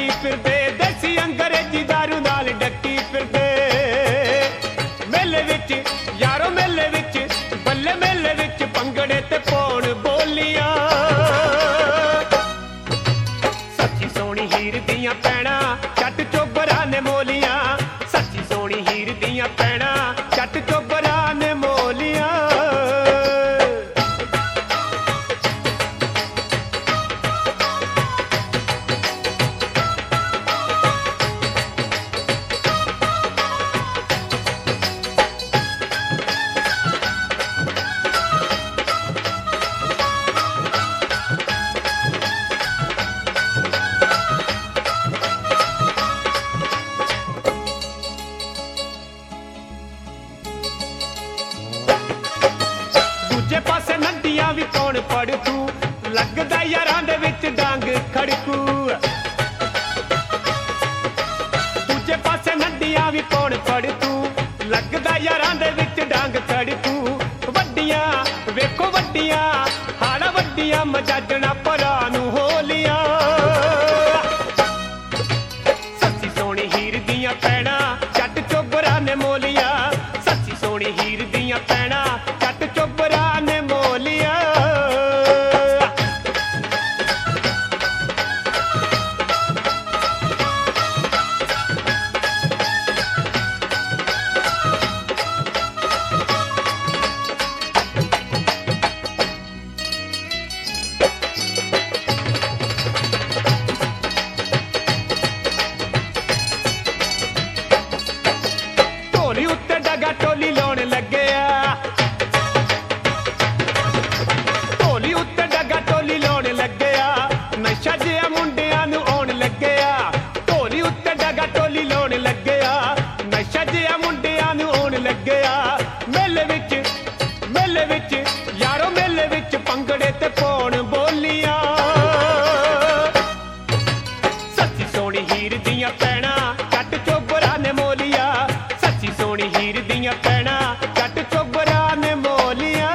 डकी फिरदे देसी अंग्रेजी दारू नाल डकी फिरदे मेले विच यारो मेले विच बल्ले मेले विच भंगड़े ते पौण बोलियां सच्ची सोहनी हीर दियां भैणां जट चोबरा ने मोलियां सच्ची सोहनी हीर दियां भैणां जट चोबरा ने मोलियां दूजे पासे नदियां भी कौन पड़ तू लगदा यारां दे विच डांग खड़कू दूजे पासे नदियां भी कौन पड़ तू लगदा यारां दे विच डांग खड़कू वड्डियां वेखो वड्डियां हाड़ा वड्डियां मजाजणा भरा नूं होलियां सच्ची सोहनी हीर दियां भैणां जट चोबरा ने मोलियां सच्ची सोहनी हीर दियां भैणां जट चोबरा ने मोलियां ਢੋਲੀ ਉੱਤੇ ਡਗਾ ਟੋਲੀ ਲਾਉਣ ਲੱਗਿਆ ਢੋਲੀ ਉੱਤੇ ਡਗਾ ਟੋਲੀ ਲਾਉਣ ਲੱਗਿਆ ਨਸ਼ਾ ਜਿਹਾ ਮੁੰਡਿਆਂ ਨੂੰ ਆਉਣ ਲੱਗਿਆ ਢੋਲੀ ਉੱਤੇ ਡਗਾ ਟੋਲੀ ਲਾਉਣ ਲੱਗਿਆ ਨਸ਼ਾ ਜਿਹਾ ਮੁੰਡਿਆਂ ਨੂੰ ਆਉਣ ਲੱਗਿਆ ਮੇਲੇ ਵਿੱਚ ਯਾਰੋ ਮੇਲੇ ਵਿੱਚ ਭੰਗੜੇ ਤੇ ਪੌਣ ਬੋਲੀਆਂ ਸੱਚੀ ਸੋਹਣੀ ਹੀਰ ਦੀਆਂ ਭੈਣਾਂ ਜੱਟ ਚੋਬਰਾ ਨੇ ਮੋਲੀਆਂ ਸੱਚੀ ਸੋਹਣੀ ਹੀਰ ਦੀਆਂ ਭੈਣਾਂ ਜੱਟ ਚੋਬਰਾ ਨੇ ਮੋਲੀਆਂ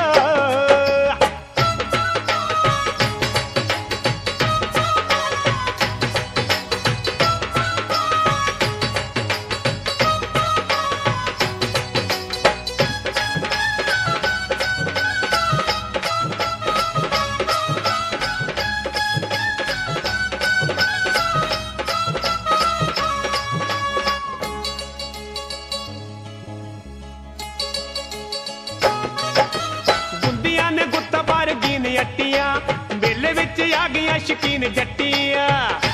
ਗੁੰਦੀਆਂ ਨੇ ਗੁੱਤਾ ਪਰ ਗੀਨ ਅੱਟੀਆਂ ਮੇਲੇ ਵਿੱਚ ਆ ਗਈਆਂ ਸ਼ਕੀਨ ਜੱਟੀਆਂ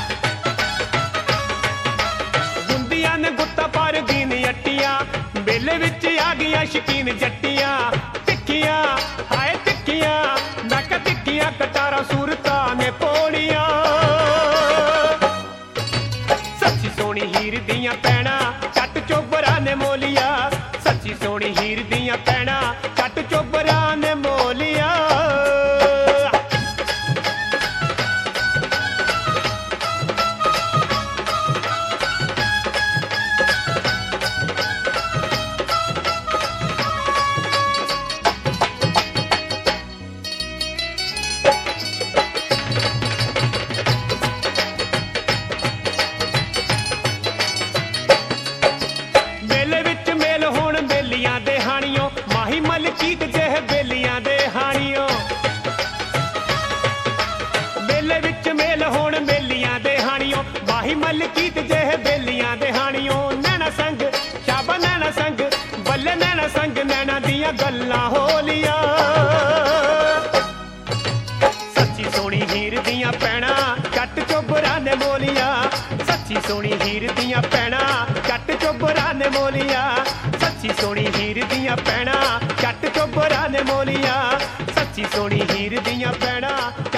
ਗੁੰਦੀਆਂ ਨੇ ਗੁੱਤਾ ਪਰ ਗੀਨ ਅੱਟੀਆਂ ਮੇਲੇ ਵਿੱਚ ਆ ਗਈਆਂ ਸ਼ਕੀਨ ਜੱਟੀਆਂ ਤਿੱਖੀਆਂ ਹਾਏ ਤਿੱਖੀਆਂ ਨੱਕ ਤਿੱਖੀਆਂ ਕਟਾਰਾਂ ਸੂਰਤਾਂ ਨੇ ਪੋੜੀਆਂ ਸੱਚੀ ਸੋਹਣੀ ਹੀਰ ਦੀਆਂ ਭੈਣਾਂ ਜੱਟ ਚੋਬਰਾ ਨੇ ਮੋਲੀਆਂ ਸੱਚੀ ਸੋਹਣੀ ਹੀਰ ਦੀਆਂ ਭੈਣਾਂ ਜੱਟ ਚੋਬਰਾ ਨੇ ਮੋਲੀਆਂ ਮੇਲੇ ਵਿੱਚ ਮੇਲ ਹੋਣ ਬੇਲੀਆਂ ਦੇ ਹਾਣੀਓ ਮਾਹੀ ਮਲਕੀਤ ਜਿਹੇ ਬੇਲੀਆਂ ਦੇ ਹਾਣੀਓ ਮੇਲੇ ਵਿੱਚ ਮੇਲ ਹੋਣ ਬੇਲੀਆਂ ਦੇ ਹਾਣੀਓ ਮਾਹੀ ਮਲਕੀਤ ਜਿਹੇ ਬੇਲੀਆਂ ਦੇ ਹਾਣੀਓ ਨੈਣਾ ਸੰਗ ਸ਼ਾਬਾ ਨੈਣਾ ਸੰਗ ਬੱਲੇ ਨੈਣਾ ਸੰਗ ਨੈਣਾ ਦੀਆਂ ਗੱਲਾਂ ਹੋਲੀਆਂ ਸੱਚੀ ਸੋਹਣੀ ਹੀਰ ਦੀਆਂ ਭੈਣਾਂ ਜੱਟ ਚੋਬਰਾ ਨੇ ਮੋਲੀਆਂ ਸੱਚੀ ਸੋਹਣੀ ਹੀਰ ਦੀਆਂ ਭੈਣਾਂ ਜੱਟ ਚੋਬਰਾ ਨੇ ਮੋਲੀਆਂ ਸੱਚੀ ਸੋਹਣੀ ਹੀਰ ਦੀਆਂ ਭੈਣਾਂ ਜੱਟ ਚੋਬਰਾ ਨੇ ਮੋਲੀਆਂ ਸੱਚੀ ਸੋਹਣੀ ਹੀਰ ਦੀਆਂ ਭੈਣਾਂ